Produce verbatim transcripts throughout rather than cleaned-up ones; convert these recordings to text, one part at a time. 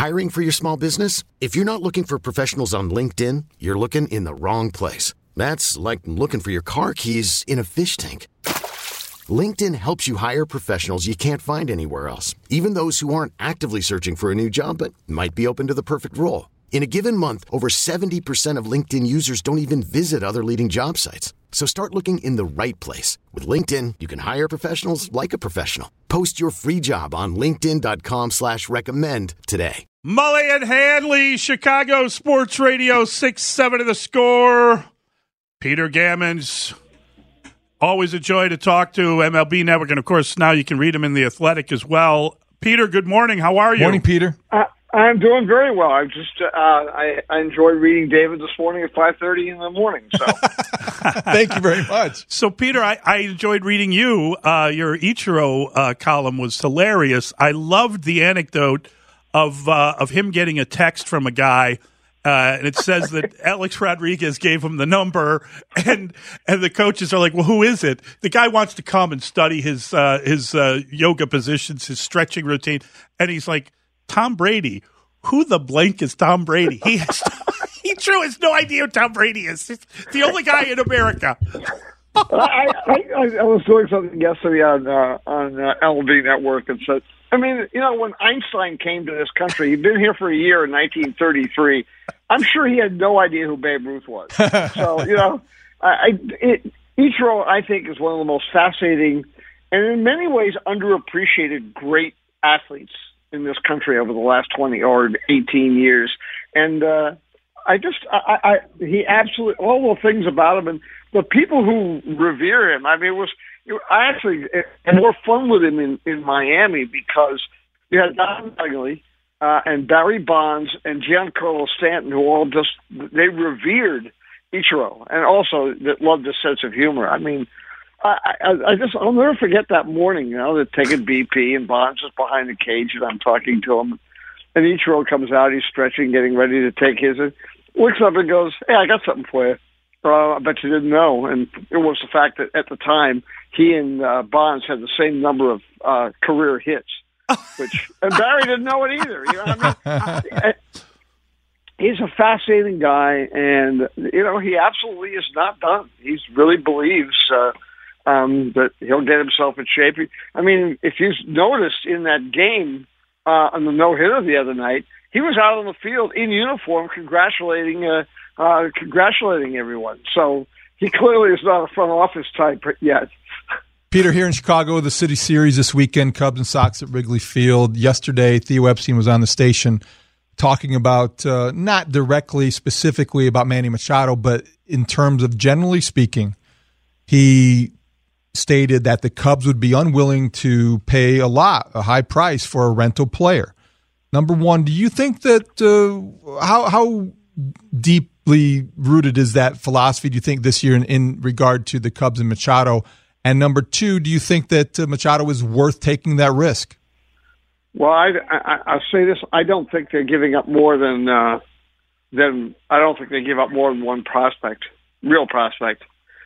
Hiring for your small business? If you're not looking for professionals on LinkedIn, you're looking in the wrong place. That's like looking for your car keys in a fish tank. LinkedIn helps you hire professionals you can't find anywhere else, even those who aren't actively searching for a new job but might be open to the perfect role. In a given month, over seventy percent of LinkedIn users don't even visit other leading job sites. So start looking in the right place. With LinkedIn, you can hire professionals like a professional. Post your free job on linkedin.com slash recommend today. Mully and Hanley, Chicago Sports Radio, six seven of the Score. Peter Gammons, always a joy to talk to, M L B Network. And, of course, now you can read him in The Athletic as well. Peter, good morning. How are you? Morning, Peter. Uh, I'm doing very well. I just uh, I, I enjoyed reading David this morning at five thirty in the morning. So, thank you very much. So, Peter, I, I enjoyed reading you. Uh, your Ichiro uh, column was hilarious. I loved the anecdote of uh, of him getting a text from a guy, uh, and it says that Alex Rodriguez gave him the number, and and the coaches are like, "Well, who is it?" The guy wants to come and study his uh, his uh, yoga positions, his stretching routine, and he's like, Tom Brady. Who the blank is Tom Brady? He has, he true has no idea who Tom Brady is. He's the only guy in America. I, I, I was doing something yesterday on uh, on uh, M L B Network and said, I mean, you know, when Einstein came to this country, he'd been here for a year in nineteen thirty-three. I'm sure he had no idea who Babe Ruth was. So, you know, I, I it, Ichiro, I think, is one of the most fascinating and in many ways underappreciated great athletes in this country over the last twenty or eighteen years. And uh, I just, I, I, he absolutely, all the things about him and the people who revere him. I mean, it was, it, I actually had more fun with him in, in Miami because you had Don Mattingly uh, and Barry Bonds and Giancarlo Stanton, who all just, they revered Ichiro and also that loved his sense of humor. I mean, I, I, I just, I'll never forget that morning, you know, they're taking B P and Bonds is behind the cage and I'm talking to him. And Ichiro comes out, he's stretching, getting ready to take his, and looks up and goes, hey, I got something for you. Uh, I bet you didn't know. And it was the fact that at the time, he and uh, Bonds had the same number of uh, career hits, which, and Barry didn't know it either. You know what I mean? He's a fascinating guy, and, you know, he absolutely is not done. He really believes uh, um, that he'll get himself in shape. I mean, if you noticed in that game uh, on the no-hitter the other night, he was out on the field in uniform congratulating uh, uh, congratulating everyone. So he clearly is not a front office type yet. Peter, here in Chicago, the City Series this weekend, Cubs and Sox at Wrigley Field. Yesterday, Theo Epstein was on the station talking about, uh, not directly, specifically about Manny Machado, but in terms of generally speaking, he stated that the Cubs would be unwilling to pay a lot, a high price for a rental player. Number one, do you think that, uh, how how deeply rooted is that philosophy, do you think, this year in, in regard to the Cubs and Machado? And number two, do you think that uh, Machado is worth taking that risk? Well, I, I, I'll say this. I don't think they're giving up more than, uh, than I don't think they give up more than one prospect, real prospect.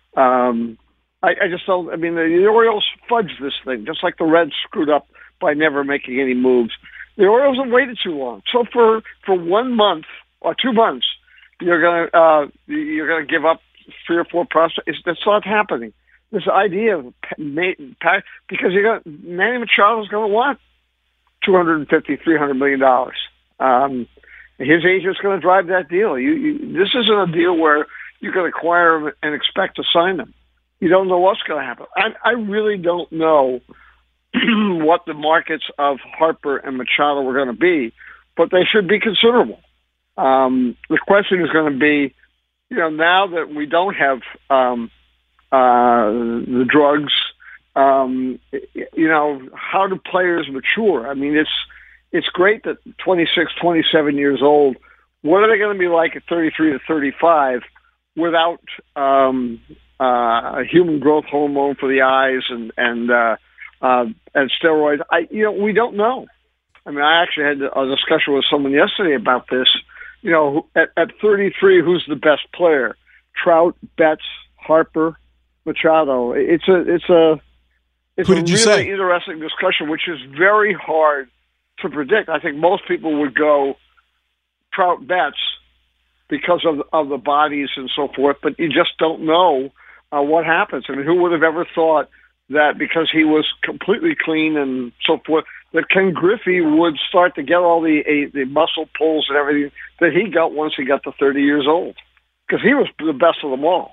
Um, I, I just don't, I mean, the, the Orioles fudged this thing, just like the Reds screwed up by never making any moves. The Orioles have waited too long. So for, for one month or two months, you're going to, uh, you're going to give up three or four prospects. It's, that's not happening. This idea of, because you're going to, Manny Machado is going to want two hundred fifty, three hundred million dollars. Um, his agent's going to drive that deal. You, you, this isn't a deal where you can acquire them and expect to sign them. You don't know what's going to happen. I, I really don't know what the markets of Harper and Machado were going to be, but they should be considerable. Um, the question is going to be, you know, now that we don't have um, uh, the drugs, Um, you know, how do players mature? I mean, it's it's great that twenty-six, twenty-seven years old. What are they going to be like at thirty-three to thirty-five without um, uh, a human growth hormone for the eyes and and uh, uh, and steroids? I you know we don't know. I mean, I actually had a discussion with someone yesterday about this. You know, at, at thirty-three, who's the best player? Trout, Betts, Harper, Machado. It's a it's a It's Who a did you really say? interesting discussion, which is very hard to predict. I think most people would go Trout Betts because of of the bodies and so forth, but you just don't know uh, what happens. I mean, who would have ever thought that because he was completely clean and so forth, that Ken Griffey would start to get all the uh, the muscle pulls and everything that he got once he got to thirty years old, because he was the best of them all.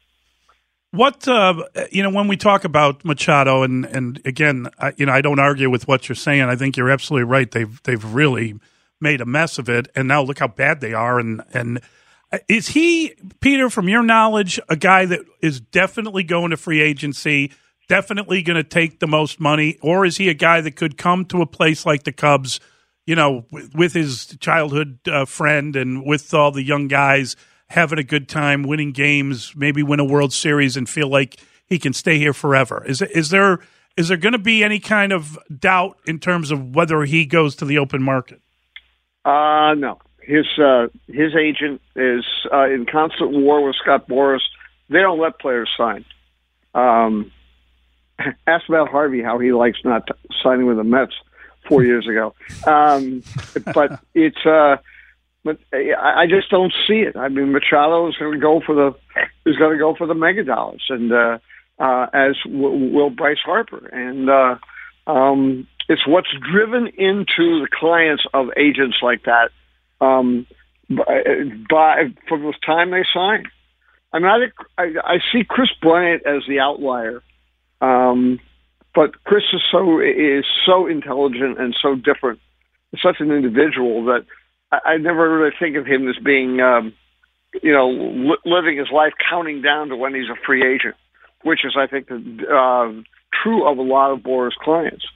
What, uh, you know, when we talk about Machado, and, and again, I, you know, I don't argue with what you're saying. I think you're absolutely right. They've they've really made a mess of it, and now look how bad they are. And, and is he, Peter, from your knowledge, a guy that is definitely going to free agency, definitely going to take the most money, or is he a guy that could come to a place like the Cubs, you know, with, with his childhood uh, friend and with all the young guys, having a good time, winning games, maybe win a World Series and feel like he can stay here forever? Is is there is there going to be any kind of doubt in terms of whether he goes to the open market? Uh, no. His uh, his agent is uh, in constant war with Scott Boras. They don't let players sign. Um, ask Matt Harvey how he likes not signing with the Mets four years ago. Um, but it's... Uh, But I just don't see it. I mean, Machado is going to go for the is going to go for the mega dollars, and uh, uh, as w- will Bryce Harper. And uh, um, it's what's driven into the clients of agents like that um, by, by from the time they sign. I mean, I, think, I, I see Chris Bryant as the outlier, um, but Chris is so is so intelligent and so different, such an individual that I never really think of him as being, um, you know, li- living his life counting down to when he's a free agent, which is, I think, the, uh, true of a lot of Boras clients.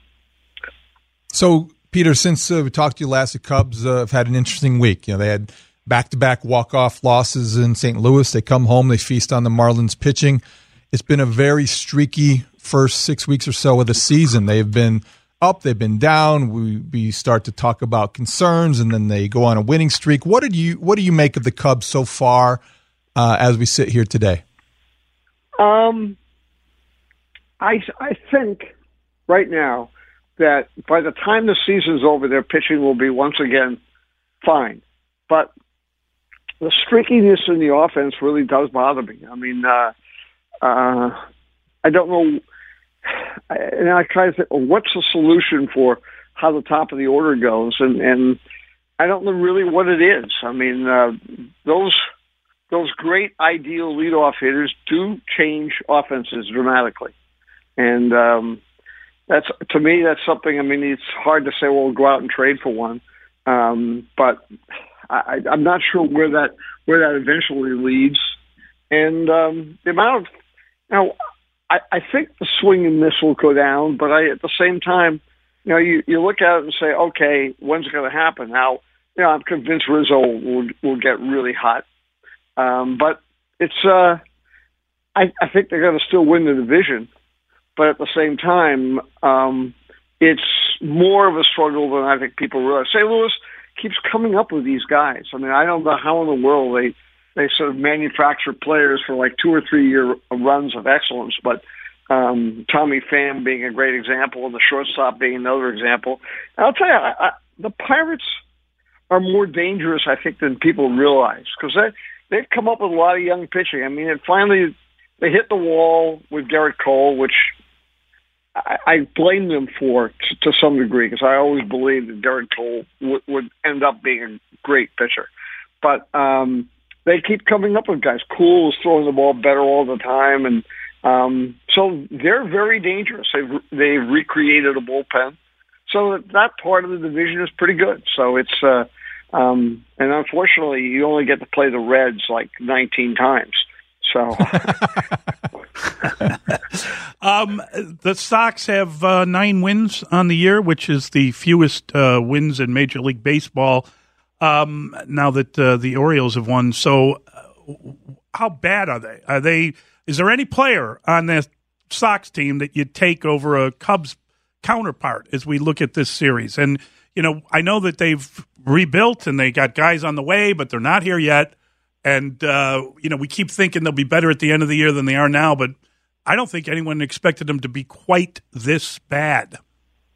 So, Peter, since uh, we talked to you last, the Cubs uh, have had an interesting week. You know, they had back-to-back walk-off losses in Saint Louis. They come home, they feast on the Marlins pitching. It's been a very streaky first six weeks or so of the season. They've been up, they've been down. We, we start to talk about concerns, and then they go on a winning streak. What did you What do you make of the Cubs so far uh, as we sit here today? Um, I I think right now that by the time the season's over, their pitching will be once again fine. But the streakiness in the offense really does bother me. I mean, uh, uh, I don't know. And I try to think, well, what's the solution for how the top of the order goes? And, and I don't know really what it is. I mean, uh, those those great ideal leadoff hitters do change offenses dramatically. And um, that's to me, that's something, I mean, it's hard to say, well, we'll go out and trade for one. Um, but I, I'm not sure where that where that eventually leads. And um, the amount of, you know, I, I think the swing and miss will go down, but I, at the same time, you know, you, you look at it and say, okay, when's it going to happen? Now, you know, I'm convinced Rizzo will will get really hot, um, but it's. Uh, I, I think they're going to still win the division, but at the same time, um, it's more of a struggle than I think people realize. Saint Louis keeps coming up with these guys. I mean, I don't know how in the world they. They sort of manufacture players for like two or three year runs of excellence, but um, Tommy Pham being a great example, and the shortstop being another example. And I'll tell you, I, I, the Pirates are more dangerous, I think, than people realize, because they they've come up with a lot of young pitching. I mean, and finally they hit the wall with Garrett Cole, which I, I blame them for to, to some degree, because I always believed that Garrett Cole w- would end up being a great pitcher, but. Um, They keep coming up with guys. Cool is throwing the ball better all the time, and um, so they're very dangerous. They've, they've recreated a bullpen, so that, that part of the division is pretty good. So it's, uh, um, and unfortunately, you only get to play the Reds like nineteen times. So, um, the Sox have uh, nine wins on the year, which is the fewest uh, wins in Major League Baseball. Um, now that uh, the Orioles have won, so uh, how bad are they? Are they? Is there any player on the Sox team that you'd take over a Cubs counterpart as we look at this series? And you know, I know that they've rebuilt and they got guys on the way, but they're not here yet. And uh, you know, we keep thinking they'll be better at the end of the year than they are now, but I don't think anyone expected them to be quite this bad.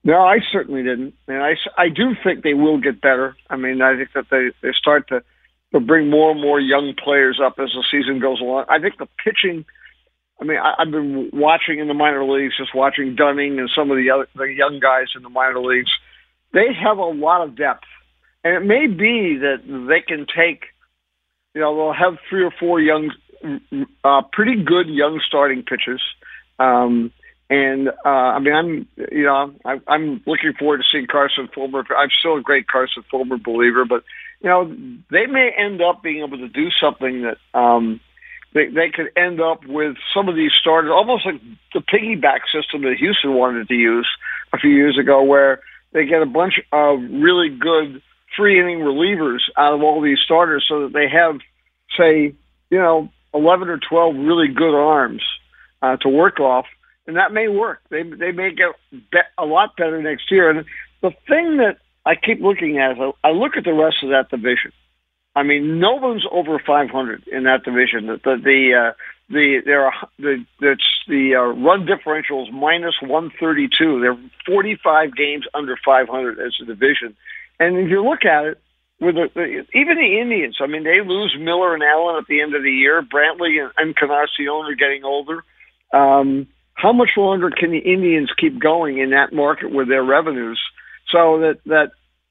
No, I certainly didn't. And I, I do think they will get better. I mean, I think that they, they start to, to bring more and more young players up as the season goes along. I think the pitching, I mean, I, I've been watching in the minor leagues, just watching Dunning and some of the other the young guys in the minor leagues. They have a lot of depth. And it may be that they can take, you know, they'll have three or four young, uh, pretty good young starting pitchers. Um And, uh, I mean, I'm, you know, I, I'm looking forward to seeing Carson Fulmer. I'm still a great Carson Fulmer believer, but, you know, they may end up being able to do something that um, they, they could end up with some of these starters, almost like the piggyback system that Houston wanted to use a few years ago, where they get a bunch of really good free-inning relievers out of all these starters so that they have, say, you know, eleven or twelve really good arms uh, to work off. And that may work. They they may get be- a lot better next year. And the thing that I keep looking at is I look at the rest of that division. I mean, no one's over five hundred in that division. The the the uh, the there are the that's the uh, run differential is minus one thirty-two. They're forty-five games under five hundred as a division. And if you look at it, with the, the, even the Indians, I mean, they lose Miller and Allen at the end of the year. Brantley and, and Encarnacion are getting older. Um, How much longer can the Indians keep going in that market with their revenues? So that, that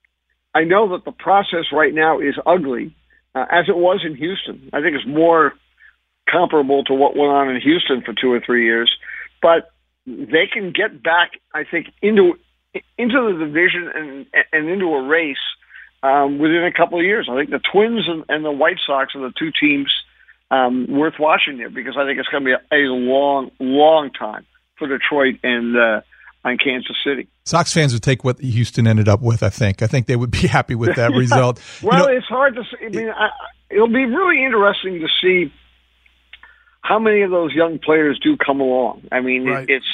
I know that the process right now is ugly, uh, as it was in Houston. I think it's more comparable to what went on in Houston for two or three years. But they can get back, I think, into into the division and and into a race um, within a couple of years. I think the Twins and, and the White Sox are the two teams Um, worth watching there, because I think it's going to be a, a long, long time for Detroit and uh, and Kansas City. Sox fans would take what Houston ended up with. I think. I think they would be happy with that result. Well, you know, it's hard to see. I mean, I, it'll be really interesting to see how many of those young players do come along. I mean, right. it, it's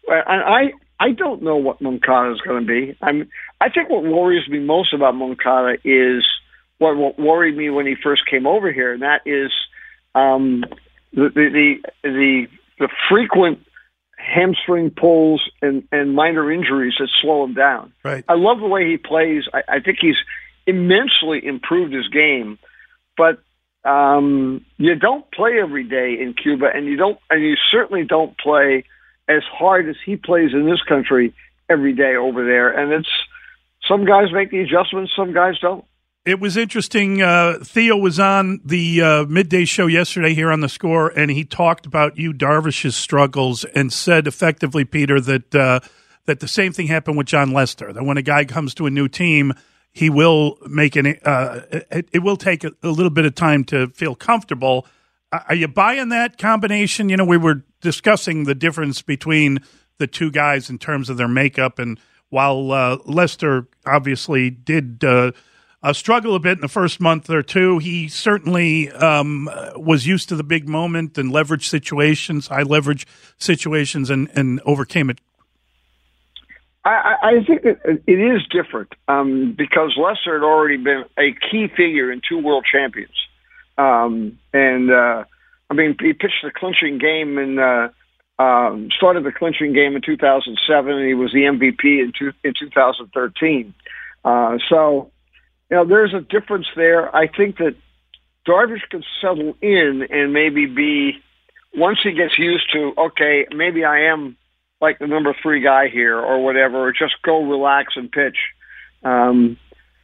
I I don't know what Moncada is going to be. I'm I think what worries me most about Moncada is what, what worried me when he first came over here, and that is. Um, the, the, the, the frequent hamstring pulls and, and minor injuries that slow him down. Right. I love the way he plays. I, I think he's immensely improved his game, but, um, you don't play every day in Cuba, and you don't, and you certainly don't play as hard as he plays in this country every day over there. And it's, some guys make the adjustments, some guys don't. It was interesting. Uh, Theo was on the uh, midday show yesterday here on The Score, and he talked about Yu Darvish's struggles and said effectively, Peter, that uh, that the same thing happened with John Lester, that when a guy comes to a new team, he will make an uh, it, it will take a, a little bit of time to feel comfortable. Are you buying that combination? You know, we were discussing the difference between the two guys in terms of their makeup, and while uh, Lester obviously did uh, – Uh, struggle a bit in the first month or two, he certainly um, was used to the big moment and leverage situations, high leverage situations, and, and overcame it. I, I think that it is different um, because Lester had already been a key figure in two world champions. Um, and, uh, I mean, he pitched the clinching game and uh, um, started the clinching game in two thousand seven, and he was the M V P in, two, in two thousand thirteen. Uh, so... You know, there's a difference there. I think that Darvish can settle in and maybe be, once he gets used to, okay, maybe I am like the number three guy here or whatever, or just go relax and pitch. Um,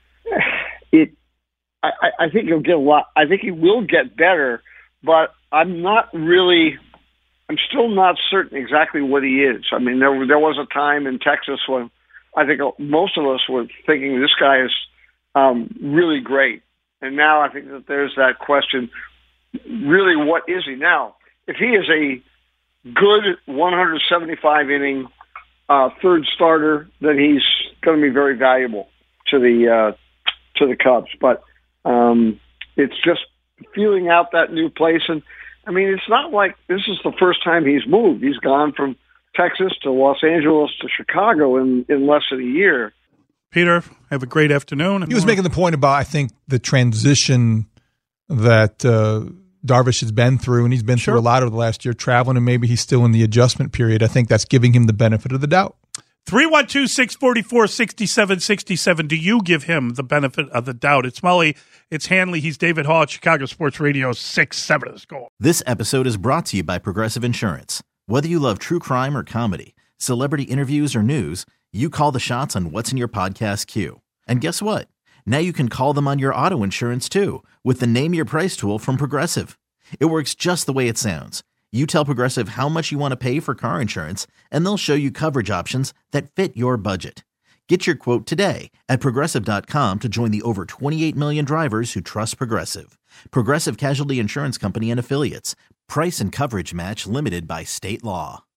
it, I, I think he'll get a lot. I think he will get better, but I'm not really, I'm still not certain exactly what he is. I mean, there, there was a time in Texas when I think most of us were thinking this guy is Um, really great. And now I think that there's that question, really, what is he? Now, if he is a good one seventy-five inning uh, third starter, then he's going to be very valuable to the uh, to the Cubs. But um, it's just feeling out that new place. And, I mean, it's not like this is the first time he's moved. He's gone from Texas to Los Angeles to Chicago in, in less than a year. Peter, have a great afternoon. He was making the point about, I think, the transition that uh, Darvish has been through, and he's been sure. through a lot over the last year, traveling, and maybe he's still in the adjustment period. I think that's giving him the benefit of the doubt. three one two, six four four, six seven six seven. Do you give him the benefit of the doubt? It's Mully. It's Hanley. He's David Hall at Chicago Sports Radio six seven. Let's go. This episode is brought to you by Progressive Insurance. Whether you love true crime or comedy, celebrity interviews or news, you call the shots on what's in your podcast queue. And guess what? Now you can call them on your auto insurance too with the Name Your Price tool from Progressive. It works just the way it sounds. You tell Progressive how much you want to pay for car insurance, and they'll show you coverage options that fit your budget. Get your quote today at Progressive dot com to join the over twenty-eight million drivers who trust Progressive. Progressive Casualty Insurance Company and Affiliates. Price and coverage match limited by state law.